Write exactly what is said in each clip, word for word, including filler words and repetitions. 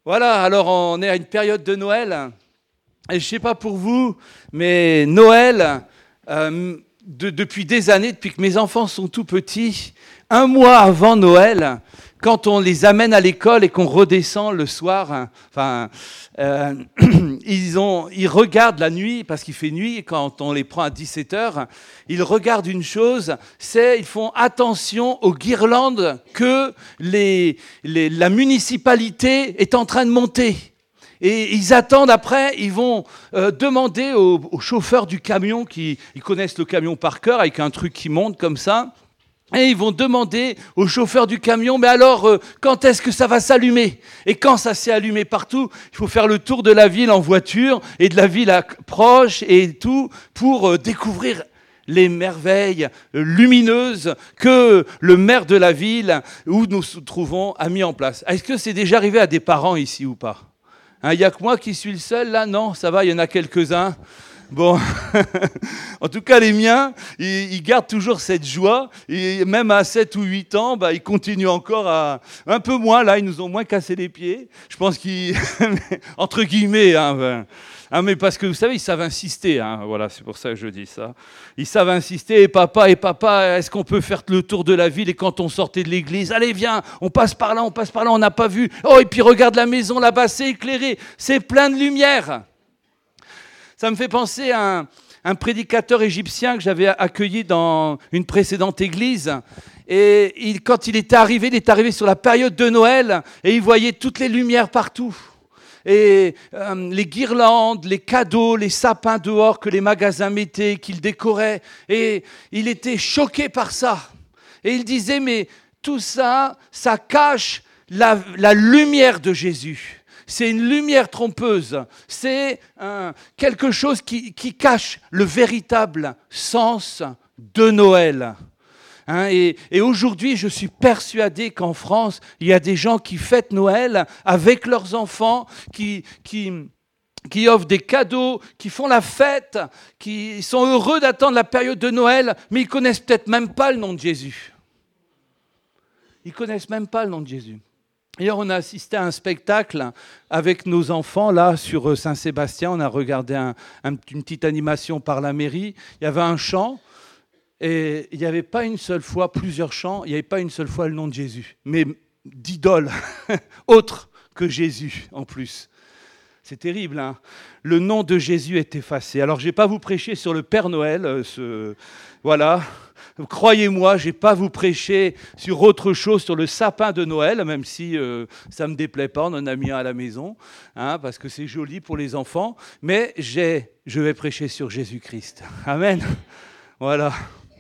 Voilà, alors on est à une période de Noël. Et je ne sais pas pour vous, mais Noël, euh, de, depuis des années, depuis que mes enfants sont tout petits, un mois avant Noël, quand on les amène à l'école et qu'on redescend le soir, hein, enfin, euh, ils, ont, ils regardent la nuit, parce qu'il fait nuit, quand on les prend à dix-sept heures, ils regardent une chose, c'est ils font attention aux guirlandes que les, les, la municipalité est en train de monter. Et ils attendent après, ils vont euh, demander au, au chauffeur du camion, qui ils connaissent le camion par cœur, avec un truc qui monte comme ça, et ils vont demander au chauffeur du camion, mais alors, euh, quand est-ce que ça va s'allumer ? Et quand ça s'est allumé partout, il faut faire le tour de la ville en voiture, et de la ville à, proche, et tout, pour euh, découvrir les merveilles lumineuses que le maire de la ville où nous nous trouvons a mis en place. Est-ce que c'est déjà arrivé à des parents ici ou pas ? Il n'y a que moi qui suis le seul, là, non, ça va, il y en a quelques-uns. Bon, en tout cas, les miens, ils, ils gardent toujours cette joie. Et même à sept ou huit ans, bah, ils continuent encore à... Un peu moins, là, ils nous ont moins cassé les pieds. Je pense qu'ils... Entre guillemets, hein, ben, hein, mais parce que, vous savez, ils savent insister. Hein, voilà, c'est pour ça que je dis ça. Ils savent insister. Et papa, et papa, est-ce qu'on peut faire le tour de la ville ? Et quand on sortait de l'église, allez, viens, on passe par là, on passe par là, on n'a pas vu. Oh, et puis regarde la maison là-bas, c'est éclairé, c'est plein de lumière. Ça me fait penser à un, un prédicateur égyptien que j'avais accueilli dans une précédente église. Et il, quand il était arrivé, il est arrivé sur la période de Noël et il voyait toutes les lumières partout. Et euh, les guirlandes, les cadeaux, les sapins dehors que les magasins mettaient, qu'ils décoraient. Et il était choqué par ça. Et il disait, mais tout ça, ça cache la, la lumière de Jésus. C'est une lumière trompeuse, c'est euh, quelque chose qui, qui cache le véritable sens de Noël. Hein, et, et aujourd'hui, je suis persuadé qu'en France, il y a des gens qui fêtent Noël avec leurs enfants, qui, qui, qui offrent des cadeaux, qui font la fête, qui sont heureux d'attendre la période de Noël, mais ils ne connaissent peut-être même pas le nom de Jésus. Ils ne connaissent même pas le nom de Jésus. Hier, on a assisté à un spectacle avec nos enfants, là, sur Saint-Sébastien. On a regardé un, un, une petite animation par la mairie. Il y avait un chant, et il n'y avait pas une seule fois, plusieurs chants, il n'y avait pas une seule fois le nom de Jésus, mais d'idole, autre que Jésus, en plus. C'est terrible, hein ? Le nom de Jésus est effacé. Alors, je ne vais pas vous prêcher sur le Père Noël, euh, ce... voilà... Croyez-moi, je ne vais pas vous prêcher sur autre chose, sur le sapin de Noël, même si euh, ça ne me déplaît pas, on en a mis un à la maison, hein, parce que c'est joli pour les enfants, mais j'ai, je vais prêcher sur Jésus-Christ. Amen. Voilà,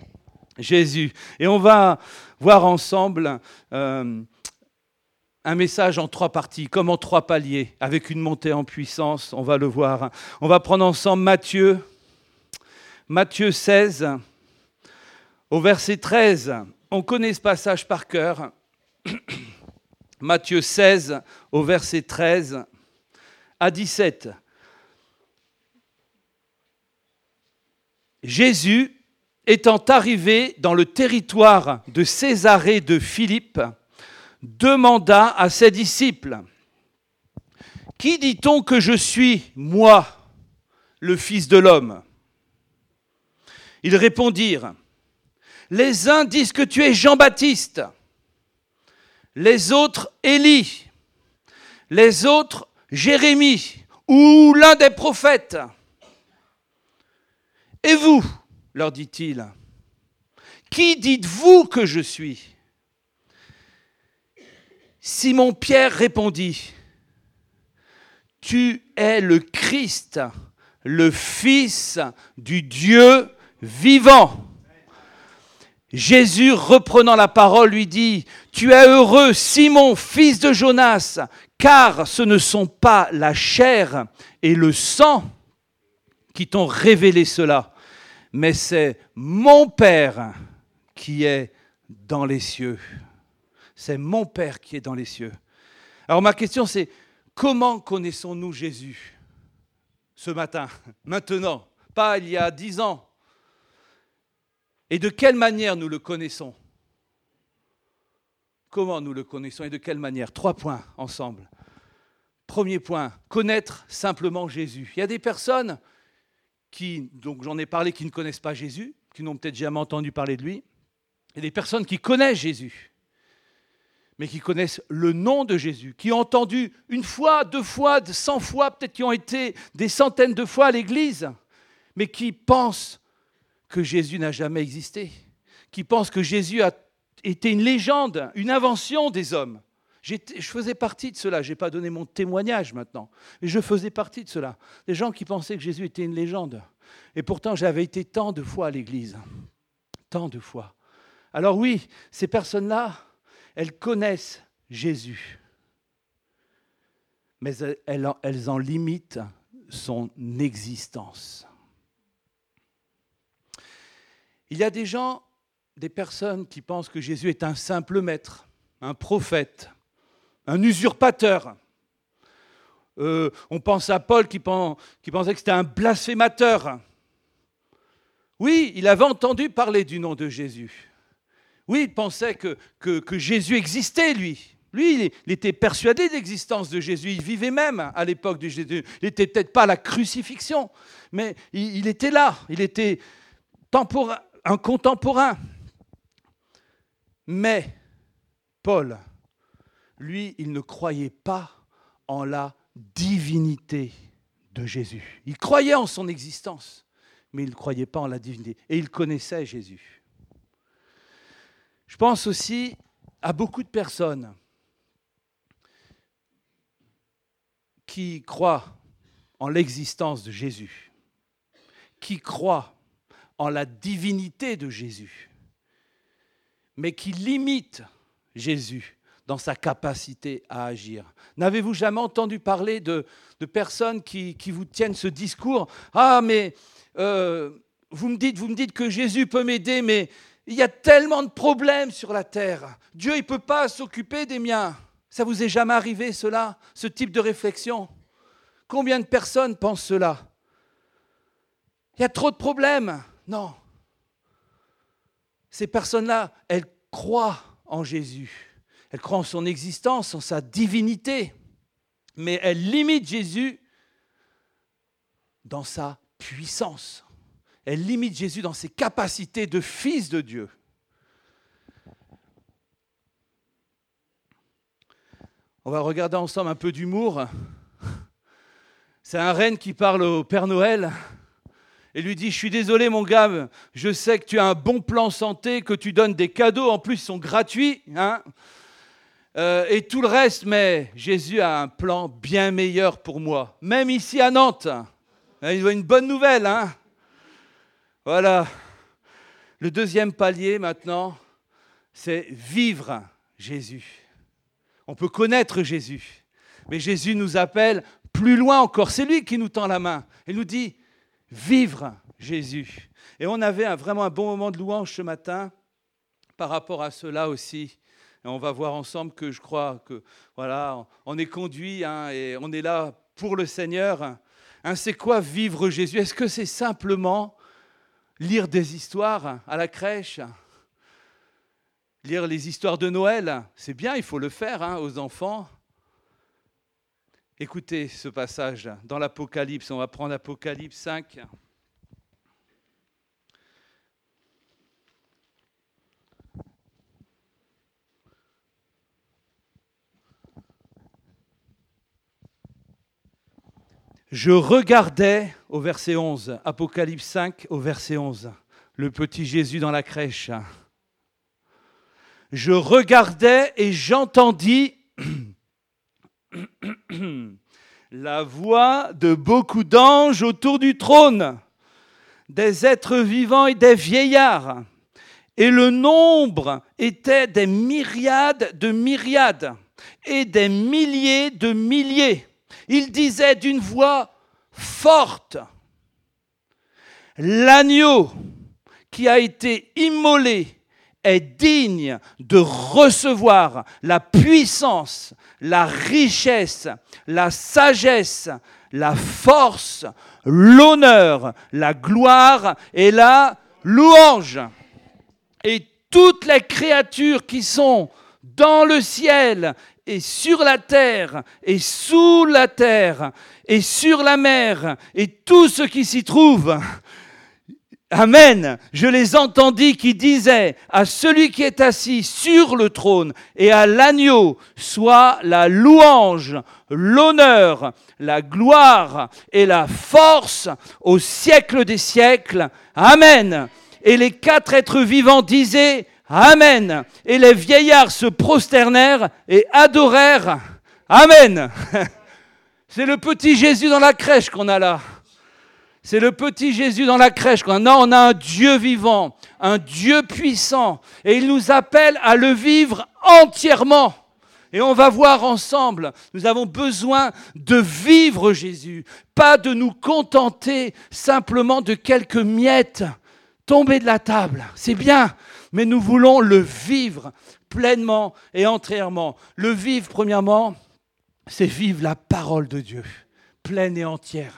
Jésus. Et on va voir ensemble euh, un message en trois parties, comme en trois paliers, avec une montée en puissance, on va le voir. On va prendre ensemble Matthieu, Matthieu seize, au verset treize, on connaît ce passage par cœur. Matthieu seize, au verset treize à dix-sept. Jésus, étant arrivé dans le territoire de Césarée de Philippe, demanda à ses disciples, « Qui dit-on que je suis, moi, le Fils de l'homme ?» Ils répondirent, les uns disent que tu es Jean-Baptiste, les autres Élie, les autres Jérémie ou l'un des prophètes. Et vous, leur dit-il, qui dites-vous que je suis ? Simon-Pierre répondit, tu es le Christ, le Fils du Dieu vivant. Jésus, reprenant la parole, lui dit, « Tu es heureux, Simon, fils de Jonas, car ce ne sont pas la chair et le sang qui t'ont révélé cela, mais c'est mon Père qui est dans les cieux. » C'est mon Père qui est dans les cieux. Alors ma question c'est, comment connaissons-nous Jésus ce matin, maintenant, pas il y a dix ans ? Et de quelle manière nous le connaissons ? Comment nous le connaissons et de quelle manière ? Trois points ensemble. Premier point, connaître simplement Jésus. Il y a des personnes qui, donc j'en ai parlé, qui ne connaissent pas Jésus, qui n'ont peut-être jamais entendu parler de lui. Il y a des personnes qui connaissent Jésus, mais qui connaissent le nom de Jésus, qui ont entendu une fois, deux fois, cent fois, peut-être qui ont été des centaines de fois à l'église, mais qui pensent que Jésus n'a jamais existé, qui pensent que Jésus a été une légende, une invention des hommes. J'étais, je faisais partie de cela, je n'ai pas donné mon témoignage maintenant, mais je faisais partie de cela. Des gens qui pensaient que Jésus était une légende. Et pourtant, j'avais été tant de fois à l'église, tant de fois. Alors oui, ces personnes-là, elles connaissent Jésus, mais elles en, elles en limitent son existence. Il y a des gens, des personnes qui pensent que Jésus est un simple maître, un prophète, un usurpateur. Euh, on pense à Paul qui, pen, qui pensait que c'était un blasphémateur. Oui, il avait entendu parler du nom de Jésus. Oui, il pensait que, que, que Jésus existait, lui. Lui, il était persuadé de l'existence de Jésus. Il vivait même à l'époque de Jésus. Il n'était peut-être pas à la crucifixion, mais il, il était là. Il était temporain, un contemporain. Mais Paul, lui, il ne croyait pas en la divinité de Jésus. Il croyait en son existence, mais il ne croyait pas en la divinité. Et il connaissait Jésus. Je pense aussi à beaucoup de personnes qui croient en l'existence de Jésus, qui croient en la divinité de Jésus, mais qui limitent Jésus dans sa capacité à agir. N'avez-vous jamais entendu parler de, de personnes qui, qui vous tiennent ce discours ? Ah, mais euh, vous me dites, vous me dites que Jésus peut m'aider, mais il y a tellement de problèmes sur la terre. Dieu, il ne peut pas s'occuper des miens. Ça vous est jamais arrivé, cela, ce type de réflexion ? Combien de personnes pensent cela ? Il y a trop de problèmes. Non. Ces personnes-là, elles croient en Jésus. Elles croient en son existence, en sa divinité. Mais elles limitent Jésus dans sa puissance. Elles limitent Jésus dans ses capacités de fils de Dieu. On va regarder ensemble un peu d'humour. C'est un renne qui parle au Père Noël et lui dit « Je suis désolé mon gars, je sais que tu as un bon plan santé, que tu donnes des cadeaux, en plus ils sont gratuits, hein, euh, et tout le reste, mais Jésus a un plan bien meilleur pour moi, même ici à Nantes. Il a une bonne nouvelle, hein. Voilà. Le deuxième palier maintenant, c'est vivre Jésus. On peut connaître Jésus, mais Jésus nous appelle plus loin encore. C'est lui qui nous tend la main. Il nous dit vivre Jésus. Et on avait un, vraiment un bon moment de louange ce matin par rapport à cela aussi. Et on va voir ensemble que je crois que voilà, on est conduit hein, et on est là pour le Seigneur. Hein, c'est quoi vivre Jésus ? Est-ce que c'est simplement lire des histoires à la crèche ? Lire les histoires de Noël, c'est bien, il faut le faire hein, aux enfants. Écoutez ce passage dans l'Apocalypse, on va prendre Apocalypse cinq. Je regardais, au verset onze, Apocalypse cinq, au verset onze, le petit Jésus dans la crèche. Je regardais et j'entendis la voix de beaucoup d'anges autour du trône, des êtres vivants et des vieillards. Et le nombre était des myriades de myriades et des milliers de milliers. Ils disaient d'une voix forte, l'agneau qui a été immolé est digne de recevoir la puissance, la richesse, la sagesse, la force, l'honneur, la gloire et la louange. Et toutes les créatures qui sont dans le ciel et sur la terre, et sous la terre, et sur la mer, et tout ce qui s'y trouve. Amen. Je les entendis qui disaient à celui qui est assis sur le trône et à l'agneau soit la louange, l'honneur, la gloire et la force au siècle des siècles. Amen. Et les quatre êtres vivants disaient Amen. Et les vieillards se prosternèrent et adorèrent. Amen. C'est le petit Jésus dans la crèche qu'on a là. C'est le petit Jésus dans la crèche. Non, on a un Dieu vivant, un Dieu puissant. Et il nous appelle à le vivre entièrement. Et on va voir ensemble, nous avons besoin de vivre Jésus. Pas de nous contenter simplement de quelques miettes tombées de la table. C'est bien, mais nous voulons le vivre pleinement et entièrement. Le vivre, premièrement, c'est vivre la parole de Dieu, pleine et entière.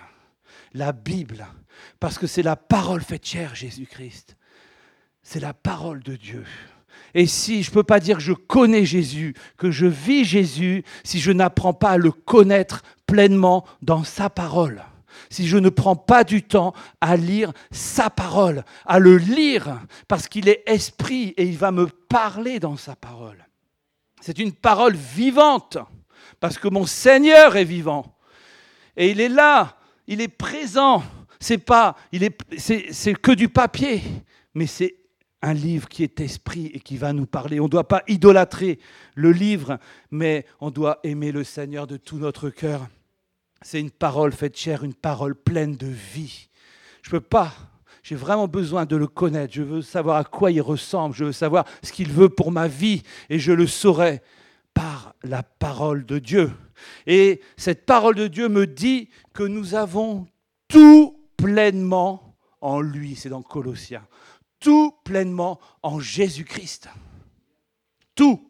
La Bible, parce que c'est la parole faite chair, Jésus-Christ. C'est la parole de Dieu. Et si je ne peux pas dire que je connais Jésus, que je vis Jésus, si je n'apprends pas à le connaître pleinement dans sa parole, si je ne prends pas du temps à lire sa parole, à le lire, parce qu'il est esprit et il va me parler dans sa parole. C'est une parole vivante, parce que mon Seigneur est vivant. Et il est là. Il est présent, c'est pas, il est, c'est, c'est que du papier, mais c'est un livre qui est esprit et qui va nous parler. On ne doit pas idolâtrer le livre, mais on doit aimer le Seigneur de tout notre cœur. C'est une parole faite chair, une parole pleine de vie. Je ne peux pas, j'ai vraiment besoin de le connaître. Je veux savoir à quoi il ressemble, je veux savoir ce qu'il veut pour ma vie, et je le saurai par la parole de Dieu. Et cette parole de Dieu me dit que nous avons tout pleinement en lui. C'est dans Colossiens. Tout pleinement en Jésus-Christ. Tout.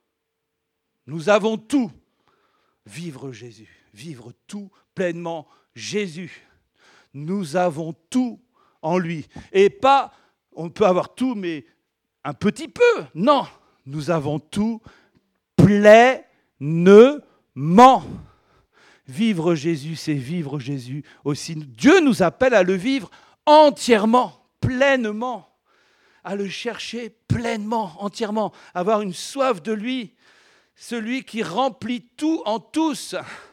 Nous avons tout. Vivre Jésus. Vivre tout pleinement Jésus. Nous avons tout en lui. Et pas, on peut avoir tout, mais un petit peu. Non, nous avons tout pleinement. Ment. Vivre Jésus, c'est vivre Jésus aussi. Dieu nous appelle à le vivre entièrement, pleinement, à le chercher pleinement, entièrement, avoir une soif de lui, celui qui remplit tout en tous.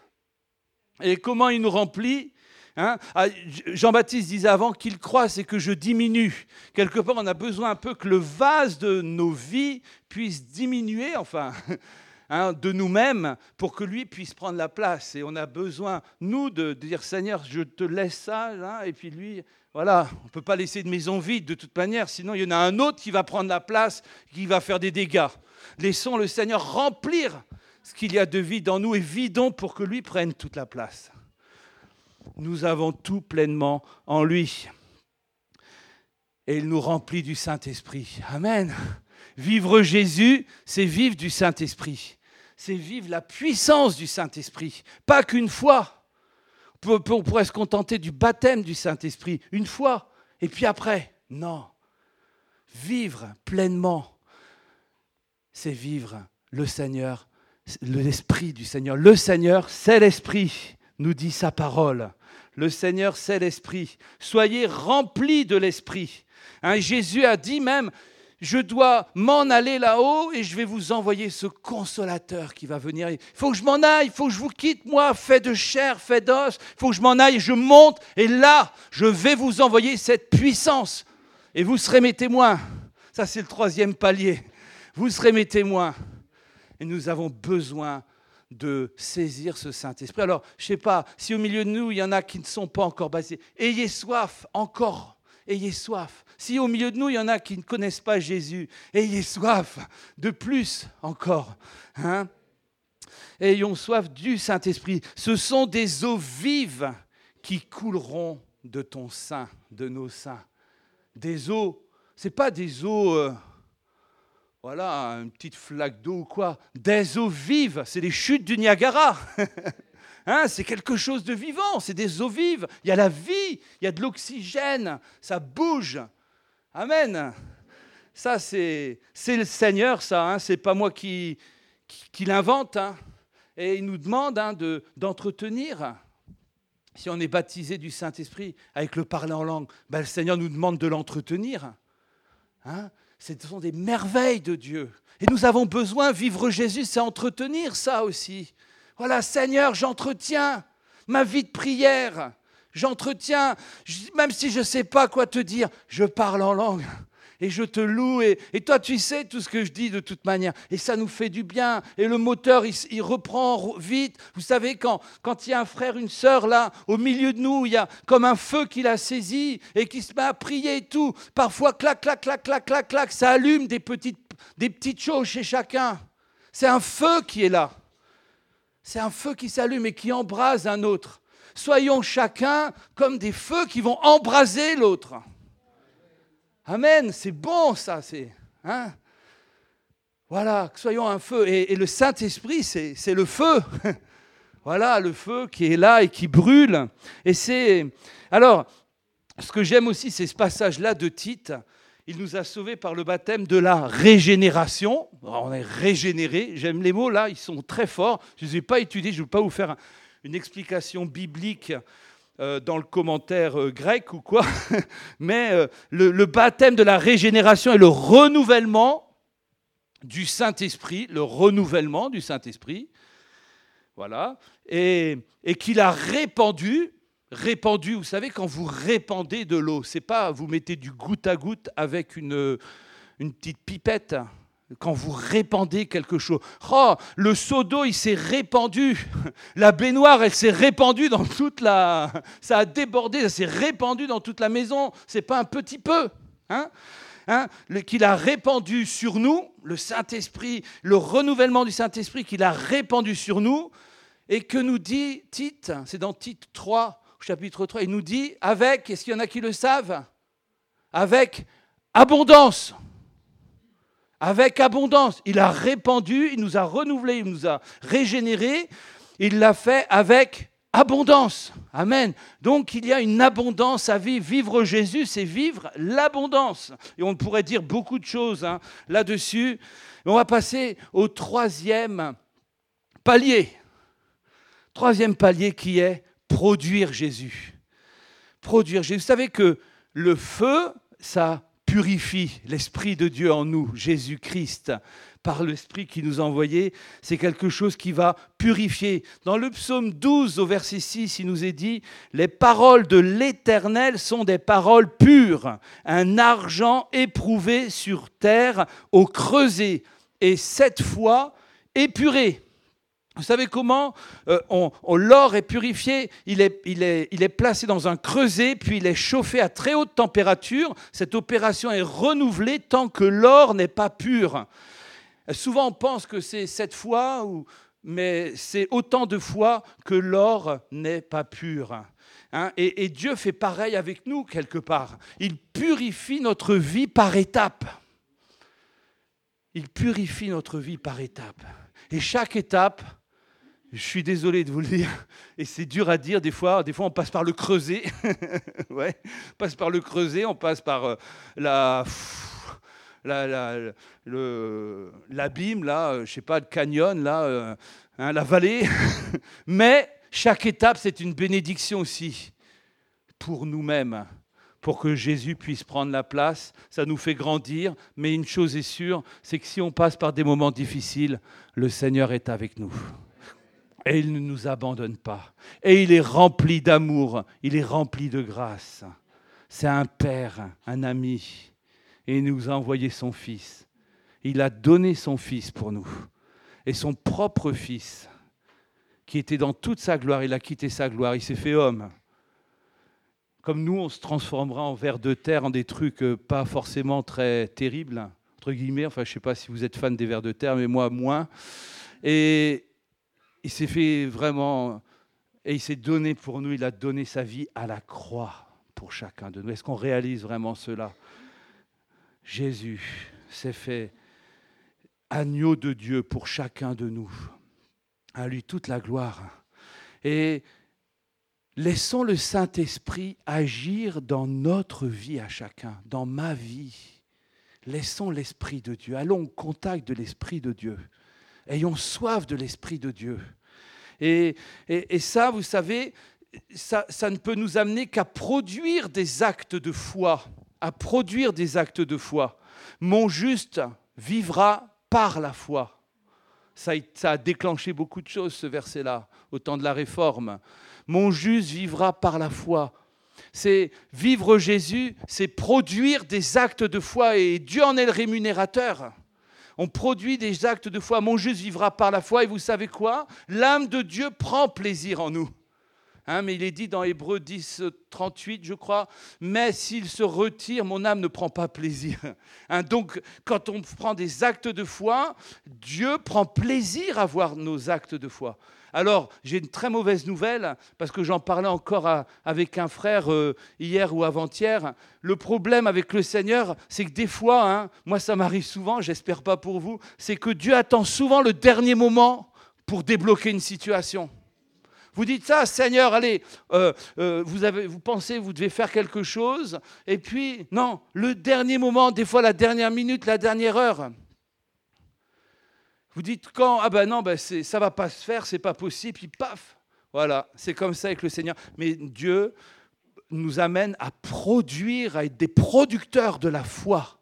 Et comment il nous remplit, hein? Jean-Baptiste disait avant qu'il croisse et que je diminue. Quelque part, on a besoin un peu que le vase de nos vies puisse diminuer, enfin... Hein, de nous-mêmes pour que lui puisse prendre la place. Et on a besoin, nous, de, de dire, Seigneur, je te laisse ça, hein, et puis lui, voilà, on ne peut pas laisser de maison vide de toute manière, sinon il y en a un autre qui va prendre la place, qui va faire des dégâts. Laissons le Seigneur remplir ce qu'il y a de vide en nous et vidons pour que lui prenne toute la place. Nous avons tout pleinement en lui. Et il nous remplit du Saint-Esprit. Amen. Vivre Jésus, c'est vivre du Saint-Esprit. C'est vivre la puissance du Saint-Esprit. Pas qu'une fois. On pourrait se contenter du baptême du Saint-Esprit. Une fois. Et puis après. Non. Vivre pleinement, c'est vivre le Seigneur, l'Esprit du Seigneur. Le Seigneur, c'est l'Esprit, nous dit sa parole. Le Seigneur, c'est l'Esprit. Soyez remplis de l'Esprit. Hein, Jésus a dit même... Je dois m'en aller là-haut et je vais vous envoyer ce consolateur qui va venir. Il faut que je m'en aille, il faut que je vous quitte, moi, fait de chair, fait d'os. Il faut que je m'en aille, je monte et là, je vais vous envoyer cette puissance. Et vous serez mes témoins. Ça, c'est le troisième palier. Vous serez mes témoins. Et nous avons besoin de saisir ce Saint-Esprit. Alors, je ne sais pas, si au milieu de nous, il y en a qui ne sont pas encore baptisés, ayez soif encore. Ayez soif. Si au milieu de nous, il y en a qui ne connaissent pas Jésus, ayez soif de plus encore. Hein? Ayons soif du Saint-Esprit. Ce sont des eaux vives qui couleront de ton sein, de nos seins. Des eaux, ce n'est pas des eaux, euh, voilà, une petite flaque d'eau ou quoi. Des eaux vives, c'est les chutes du Niagara. Hein, c'est quelque chose de vivant, c'est des eaux vives. Il y a la vie, il y a de l'oxygène, ça bouge. Amen. Ça, c'est, c'est le Seigneur, ça. Hein, c'est pas moi qui, qu'il invente, hein, et il nous demande hein, de, d'entretenir. Si on est baptisé du Saint-Esprit avec le parler en langue, ben, le Seigneur nous demande de l'entretenir. Hein, ce sont des merveilles de Dieu. Et nous avons besoin, vivre Jésus, c'est entretenir ça aussi. Voilà, Seigneur, j'entretiens ma vie de prière. J'entretiens, même si je ne sais pas quoi te dire, je parle en langue. Et je te loue, et, et toi tu sais tout ce que je dis de toute manière, et ça nous fait du bien, et le moteur il, il reprend vite. Vous savez, quand, quand il y a un frère, une sœur là, au milieu de nous, il y a comme un feu qui l'a saisi, et qui se met à prier et tout, parfois clac, clac, clac, clac, clac, clac, ça allume des petites, des petites choses chez chacun. C'est un feu qui est là, c'est un feu qui s'allume et qui embrase un autre. Soyons chacun comme des feux qui vont embraser l'autre. Amen, c'est bon ça, c'est, hein? Voilà, soyons un feu. Et, et le Saint-Esprit, c'est, c'est le feu. Voilà, le feu qui est là et qui brûle. Et c'est... Alors, ce que j'aime aussi, c'est ce passage-là de Tite. Il nous a sauvés par le baptême de la régénération. Alors, on est régénérés. J'aime les mots là, ils sont très forts. Je ne les ai pas étudiés, je ne veux pas vous faire une explication biblique Euh, dans le commentaire euh, grec ou quoi, mais euh, le, le baptême de la régénération et le renouvellement du Saint-Esprit, le renouvellement du Saint-Esprit, voilà, et, et qu'il a répandu, répandu, vous savez, quand vous répandez de l'eau, c'est pas vous mettez du goutte à goutte avec une, une petite pipette. Quand vous répandez quelque chose, oh, le seau d'eau, il s'est répandu. La baignoire, elle s'est répandue dans toute la... Ça a débordé, ça s'est répandu dans toute la maison. C'est pas un petit peu, hein, hein, le, qu'il a répandu sur nous, le Saint-Esprit, le renouvellement du Saint-Esprit qu'il a répandu sur nous, et que nous dit Tite, c'est dans Tite trois, chapitre trois, il nous dit, avec, est-ce qu'il y en a qui le savent? Avec abondance. Avec abondance. Il a répandu, il nous a renouvelés, il nous a régénérés. Il l'a fait avec abondance. Amen. Donc, il y a une abondance à vivre. Vivre Jésus, c'est vivre l'abondance. Et on pourrait dire beaucoup de choses hein, là-dessus. On va passer au troisième palier. Troisième palier qui est produire Jésus. Produire Jésus. Vous savez que le feu, ça purifie l'Esprit de Dieu en nous, Jésus-Christ, par l'Esprit qui nous a envoyés, c'est quelque chose qui va purifier. Dans le psaume douze, au verset six, il nous est dit « Les paroles de l'Éternel sont des paroles pures, un argent éprouvé sur terre au creuset, et sept fois épuré. » Vous savez comment euh, on, on, l'or est purifié, il est, il, est, il est placé dans un creuset, puis il est chauffé à très haute température. Cette opération est renouvelée tant que l'or n'est pas pur. Souvent on pense que c'est sept fois, ou, mais c'est autant de fois que l'or n'est pas pur. Hein, et, et Dieu fait pareil avec nous quelque part. Il purifie notre vie par étapes. Il purifie notre vie par étapes. Et chaque étape... Je suis désolé de vous le dire, et c'est dur à dire des fois. Des fois, on passe par le creuset. ouais, on passe par le creuset, on passe par euh, la, la, la, le, l'abîme, là, je sais pas, le canyon, là, euh, hein, la vallée. Mais chaque étape, c'est une bénédiction aussi pour nous-mêmes, pour que Jésus puisse prendre la place. Ça nous fait grandir, mais une chose est sûre, c'est que si on passe par des moments difficiles, le Seigneur est avec nous. Et il ne nous abandonne pas. Et il est rempli d'amour, il est rempli de grâce. C'est un père, un ami. Et il nous a envoyé son fils. Il a donné son fils pour nous. Et son propre fils, qui était dans toute sa gloire, il a quitté sa gloire, il s'est fait homme. Comme nous, on se transformera en vers de terre, en des trucs pas forcément très terribles, entre guillemets. Enfin, je ne sais pas si vous êtes fan des vers de terre, mais moi, moins. Et... il s'est fait vraiment, et il s'est donné pour nous, il a donné sa vie à la croix pour chacun de nous. Est-ce qu'on réalise vraiment cela? Jésus s'est fait agneau de Dieu pour chacun de nous. À lui toute la gloire. Et laissons le Saint-Esprit agir dans notre vie à chacun, dans ma vie. Laissons l'Esprit de Dieu. Allons au contact de l'Esprit de Dieu. Ayons soif de l'Esprit de Dieu. Et, et, et ça, vous savez, ça, ça ne peut nous amener qu'à produire des actes de foi, à produire des actes de foi. Mon juste vivra par la foi. Ça, ça a déclenché beaucoup de choses, ce verset-là, au temps de la Réforme. Mon juste vivra par la foi. C'est vivre Jésus, c'est produire des actes de foi et Dieu en est le rémunérateur. On produit des actes de foi. Mon juste vivra par la foi. Et vous savez quoi? L'âme de Dieu prend plaisir en nous. Hein, mais il est dit dans Hébreux dix, trente-huit, je crois, « Mais s'il se retire, mon âme ne prend pas plaisir. Hein, » Donc, quand on prend des actes de foi, Dieu prend plaisir à voir nos actes de foi. Alors, j'ai une très mauvaise nouvelle, parce que j'en parlais encore à, avec un frère euh, hier ou avant-hier. Le problème avec le Seigneur, c'est que des fois, hein, moi ça m'arrive souvent, j'espère pas pour vous, c'est que Dieu attend souvent le dernier moment pour débloquer une situation. Vous dites ça, Seigneur, allez, euh, euh, vous, avez, vous pensez, vous devez faire quelque chose, et puis, non, le dernier moment, des fois la dernière minute, la dernière heure. Vous dites quand? Ah ben non, ben c'est, ça ne va pas se faire, c'est pas possible, puis paf. Voilà, c'est comme ça avec le Seigneur. Mais Dieu nous amène à produire, à être des producteurs de la foi.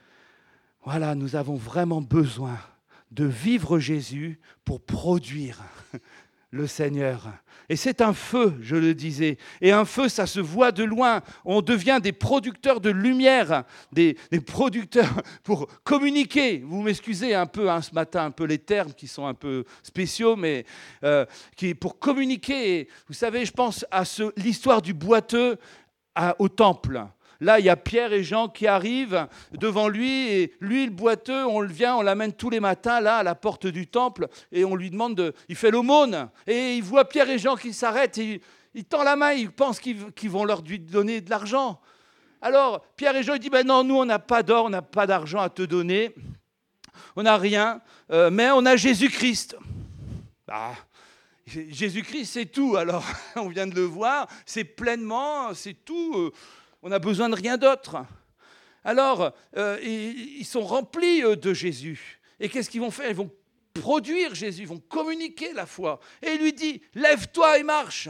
Voilà, nous avons vraiment besoin de vivre Jésus pour produire le Seigneur. Et c'est un feu, je le disais. Et un feu, ça se voit de loin. On devient des producteurs de lumière, des, des producteurs pour communiquer. Vous m'excusez un peu hein, ce matin, un peu les termes qui sont un peu spéciaux, mais euh, qui, pour communiquer. Vous savez, je pense à ce, l'histoire du boiteux à, au temple. Là, il y a Pierre et Jean qui arrivent devant lui, et lui, le boiteux, on le vient, on l'amène tous les matins, là, à la porte du temple, et on lui demande, de, il fait l'aumône, et il voit Pierre et Jean qui s'arrêtent, et il, il tend la main, il pense qu'ils, qu'ils vont leur lui donner de l'argent. Alors, Pierre et Jean, ils disent, ben non, nous, on n'a pas d'or, on n'a pas d'argent à te donner, on n'a rien, euh, mais on a Jésus-Christ. Bah, Jésus-Christ, c'est tout, alors, on vient de le voir, c'est pleinement, c'est tout, euh, on n'a besoin de rien d'autre. Alors, euh, ils, ils sont remplis euh, de Jésus. Et qu'est-ce qu'ils vont faire? Ils vont produire Jésus, ils vont communiquer la foi. Et il lui dit, lève-toi et marche.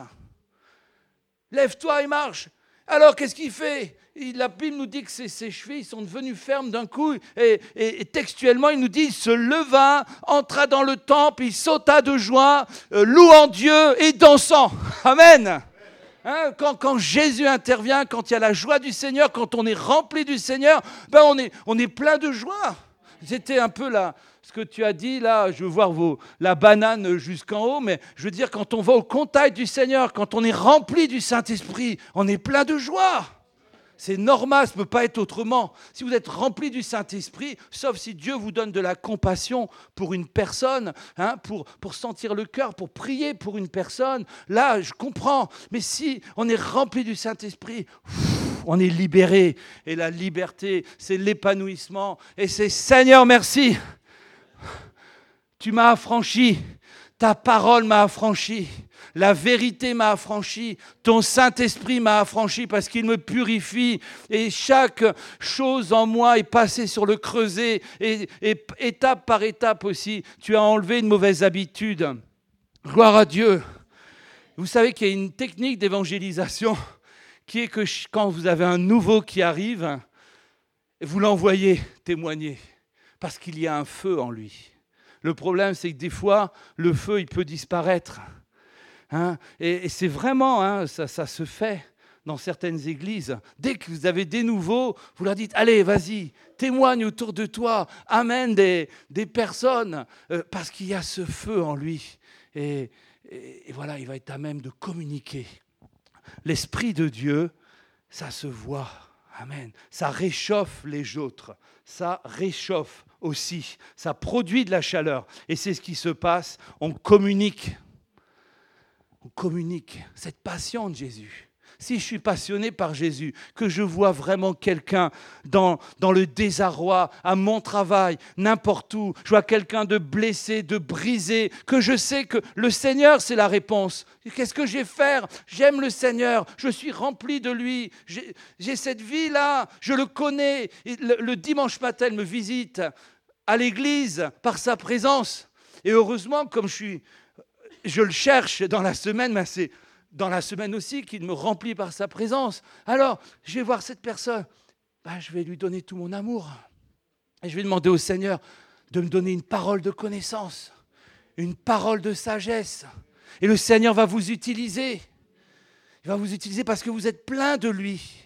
Lève-toi et marche. Alors, qu'est-ce qu'il fait? il, La Bible nous dit que ses, ses chevilles sont devenues fermes d'un coup. Et, et, et textuellement, il nous dit, il se leva, entra dans le temple, il sauta de joie, euh, louant Dieu et dansant. Amen. Hein, quand, quand Jésus intervient, quand il y a la joie du Seigneur, quand on est rempli du Seigneur, ben on est, on est plein de joie. C'était un peu là, ce que tu as dit, là, je veux voir vos, la banane jusqu'en haut, mais je veux dire, quand on va au contact du Seigneur, quand on est rempli du Saint-Esprit, on est plein de joie. C'est normal, ça ne peut pas être autrement. Si vous êtes rempli du Saint-Esprit, sauf si Dieu vous donne de la compassion pour une personne, hein, pour, pour sentir le cœur, pour prier pour une personne, là, je comprends. Mais si on est rempli du Saint-Esprit, on est libéré. Et la liberté, c'est l'épanouissement. Et c'est Seigneur, merci. Tu m'as affranchi. Ta parole m'a affranchi. La vérité m'a affranchi, ton Saint-Esprit m'a affranchi parce qu'il me purifie et chaque chose en moi est passée sur le creuset et, et étape par étape aussi, tu as enlevé une mauvaise habitude. Gloire à Dieu. Vous savez qu'il y a une technique d'évangélisation qui est que quand vous avez un nouveau qui arrive, vous l'envoyez témoigner parce qu'il y a un feu en lui. Le problème, c'est que des fois, le feu, il peut disparaître. Hein, et, et c'est vraiment, hein, ça, ça se fait dans certaines églises. Dès que vous avez des nouveaux, vous leur dites, allez, vas-y, témoigne autour de toi, amène des, des personnes, euh, parce qu'il y a ce feu en lui. Et, et, et voilà, il va être à même de communiquer. L'Esprit de Dieu, ça se voit. Amen. Ça réchauffe les autres. Ça réchauffe aussi. Ça produit de la chaleur. Et c'est ce qui se passe. On communique. On communique cette passion de Jésus. Si je suis passionné par Jésus, que je vois vraiment quelqu'un dans, dans le désarroi, à mon travail, n'importe où, je vois quelqu'un de blessé, de brisé, que je sais que le Seigneur, c'est la réponse. Qu'est-ce que j'ai faire? J'aime le Seigneur, je suis rempli de lui, j'ai, j'ai cette vie-là, je le connais. Le, le dimanche matin, il me visite à l'église par sa présence. Et heureusement, comme je, suis, je le cherche dans la semaine, ben c'est dans la semaine aussi qu'il me remplit par sa présence. Alors, je vais voir cette personne, ben, je vais lui donner tout mon amour. Et je vais demander au Seigneur de me donner une parole de connaissance, une parole de sagesse. Et le Seigneur va vous utiliser. Il va vous utiliser parce que vous êtes plein de lui.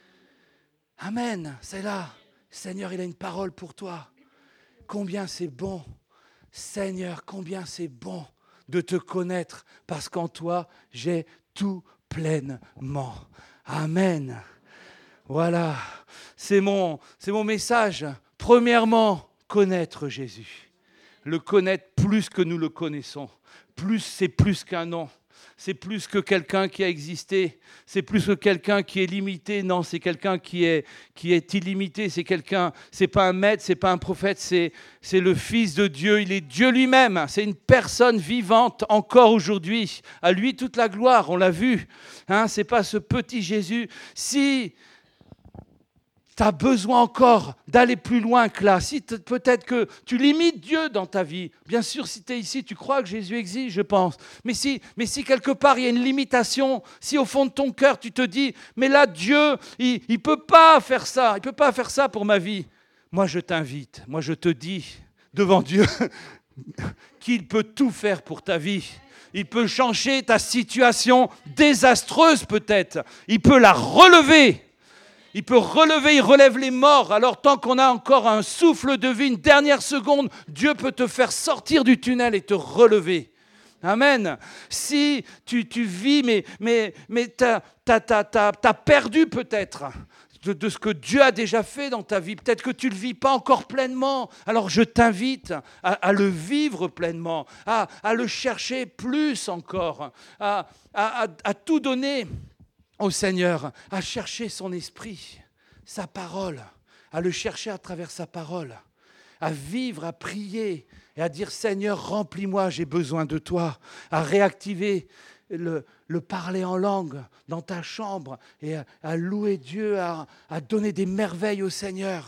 Amen, c'est là. Seigneur, il a une parole pour toi. Combien c'est bon, Seigneur, combien c'est bon de te connaître, parce qu'en toi, j'ai tout pleinement. Amen. Voilà, c'est mon, c'est mon message. Premièrement, connaître Jésus. Le connaître plus que nous le connaissons. Plus, c'est plus qu'un nom. C'est plus que quelqu'un qui a existé. C'est plus que quelqu'un qui est limité. Non, c'est quelqu'un qui est, qui est illimité. C'est quelqu'un, c'est pas un maître, c'est pas un prophète, c'est, c'est le Fils de Dieu. Il est Dieu lui-même. C'est une personne vivante encore aujourd'hui. À lui toute la gloire, on l'a vu. Hein, c'est pas ce petit Jésus. Si tu as besoin encore d'aller plus loin que là. Si peut-être que tu limites Dieu dans ta vie. Bien sûr, si tu es ici, tu crois que Jésus existe, je pense. Mais si, mais si quelque part, il y a une limitation, si au fond de ton cœur, tu te dis, mais là, Dieu, il ne peut pas faire ça. Il ne peut pas faire ça pour ma vie. Moi, je t'invite. Moi, je te dis, devant Dieu, qu'il peut tout faire pour ta vie. Il peut changer ta situation désastreuse peut-être. Il peut la relever. Il peut relever, il relève les morts. Alors tant qu'on a encore un souffle de vie, une dernière seconde, Dieu peut te faire sortir du tunnel et te relever. Amen. Si tu, tu vis, mais, mais, mais tu as perdu peut-être de, de ce que Dieu a déjà fait dans ta vie. Peut-être que tu ne le vis pas encore pleinement. Alors je t'invite à, à le vivre pleinement, à, à le chercher plus encore, à, à, à, à tout donner au Seigneur, à chercher son esprit, sa parole, à le chercher à travers sa parole, à vivre, à prier et à dire « Seigneur, remplis-moi, j'ai besoin de toi », à réactiver le, le parler en langue dans ta chambre et à, à louer Dieu, à, à donner des merveilles au Seigneur.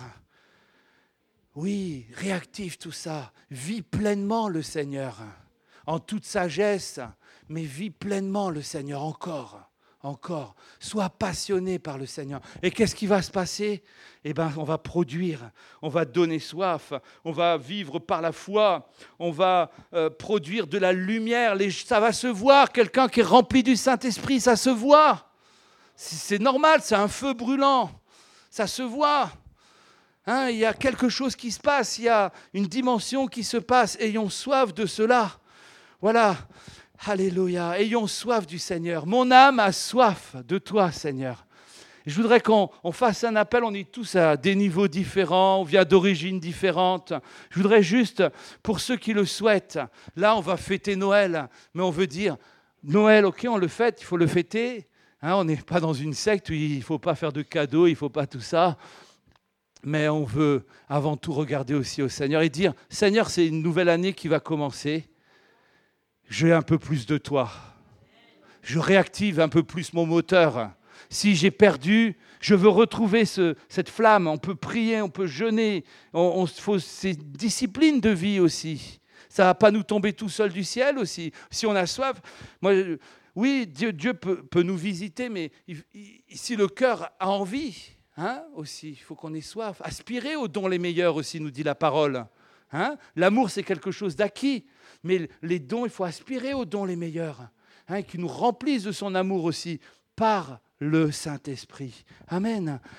Oui, réactive tout ça, vis pleinement le Seigneur, en toute sagesse, mais vis pleinement le Seigneur encore. Encore, sois passionné par le Seigneur. Et qu'est-ce qui va se passer ? Eh bien, on va produire, on va donner soif, on va vivre par la foi, on va euh, produire de la lumière. Les, ça va se voir, quelqu'un qui est rempli du Saint-Esprit, ça se voit. C'est normal, c'est un feu brûlant, ça se voit. Hein, il y a quelque chose qui se passe, il y a une dimension qui se passe. Ayons soif de cela. Voilà. Alléluia, ayons soif du Seigneur. Mon âme a soif de toi, Seigneur. Je voudrais qu'on on fasse un appel, on est tous à des niveaux différents, on vient d'origines différentes. Je voudrais juste, pour ceux qui le souhaitent, là on va fêter Noël, mais on veut dire, Noël, ok, on le fête, il faut le fêter. Hein, on n'est pas dans une secte où il ne faut pas faire de cadeaux, il ne faut pas tout ça. Mais on veut avant tout regarder aussi au Seigneur et dire, Seigneur, c'est une nouvelle année qui va commencer. J'ai un peu plus de toi. Je réactive un peu plus mon moteur. Si j'ai perdu, je veux retrouver ce, cette flamme. On peut prier, on peut jeûner. On, on, faut ces disciplines de vie aussi. Ça ne va pas nous tomber tout seul du ciel aussi. Si on a soif, moi, oui, Dieu, Dieu peut, peut nous visiter, mais il, il, si le cœur a envie, hein, aussi, il faut qu'on ait soif. Aspirer aux dons les meilleurs aussi, nous dit la parole. Hein? L'amour, c'est quelque chose d'acquis. Mais les dons, il faut aspirer aux dons les meilleurs, hein, qui nous remplissent de son amour aussi par le Saint-Esprit. Amen.